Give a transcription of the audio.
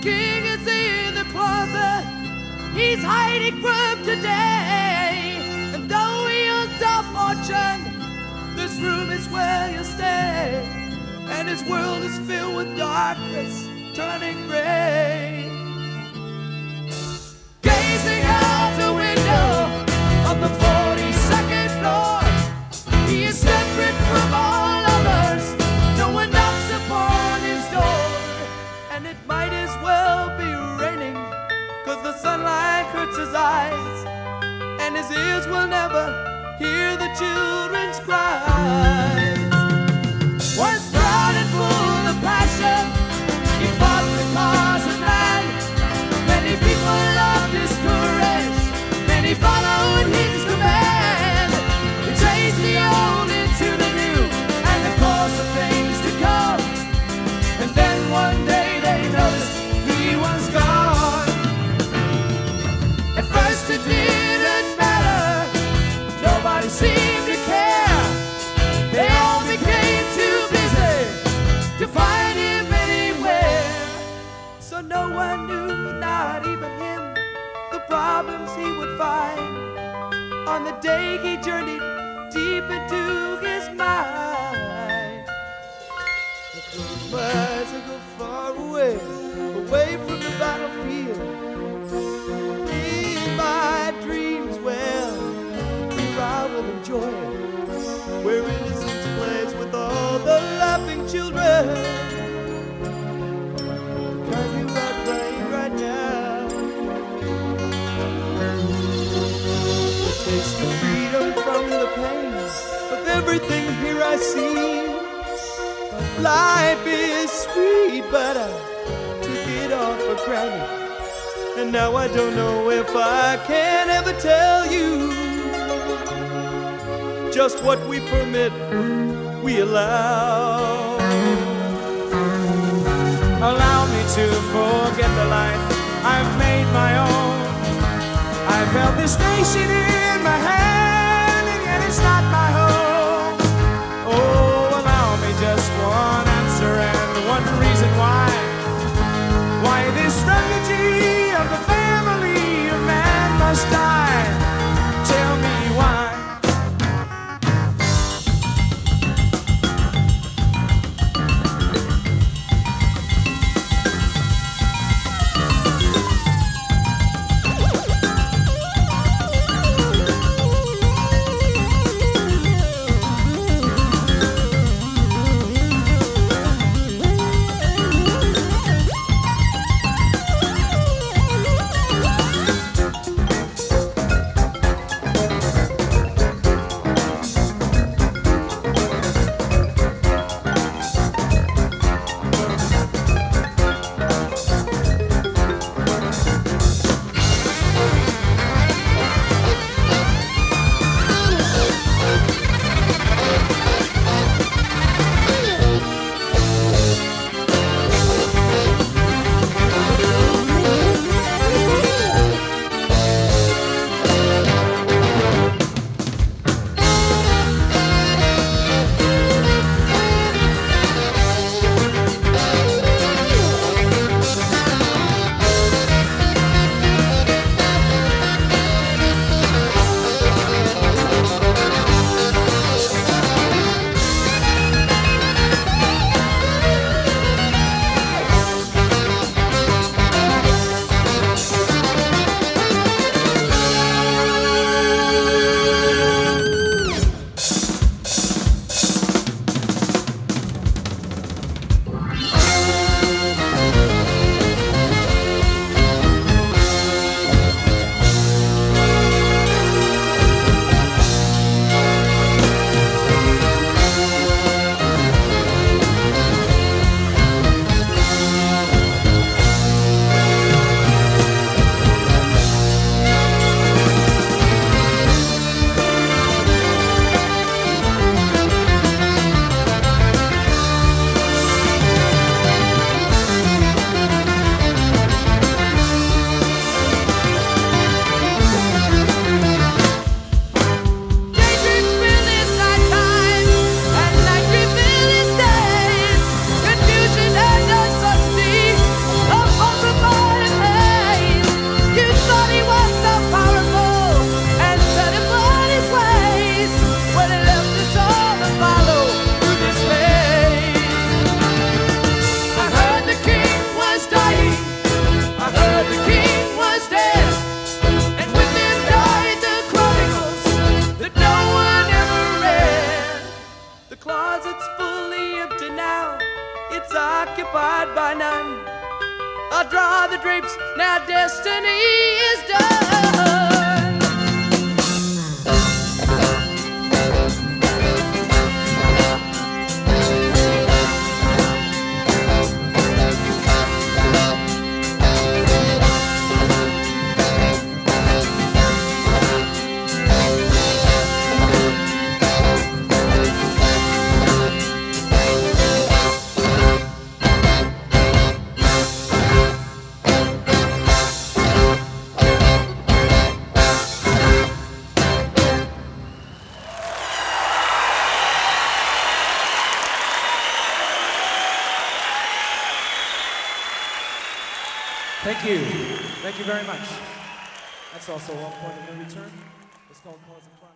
king is in the closet. He's hiding from today. And though he owns a fortune, this room is where you stay. And his world is filled with darkness, turning gray. Gazing out the window of the 42nd floor, he is separate from all others. No one knocks upon his door. And it might as well be raining, 'cause the sunlight hurts his eyes, and his ears will never hear the children's cries. Once proud and full of passion, he fought the cause of land. Many people loved his courage, many followed his command. He chased the old into the new, and the course of things to come. And then one day they noticed he was gone. At first it didn't matter, nobody seemed to care. They all became too busy to find him anywhere. So no one knew, not even him, the problems he would find on the day he journeyed deep into his mind. I close my eyes and go far away, away from the battlefield. In my dreams, well, here I will enjoy it, where innocence plays with all the laughing children. Can you are playing right now? The taste of freedom from the pain of everything here I see. Life is sweet, but I took it all for granted. And now I don't know if I can ever tell you just what we permit, we allow. Allow me to forget the life I've made my own. I've held this nation in my hand, and yet it's not my home. Oh, allow me just one answer and one reason why this refugee of the family of man must die. Tell me why. line. I'll draw the drapes, now destiny is done. Thank you. Thank you very much. That's also one point of no return. It's called Cause of Crime.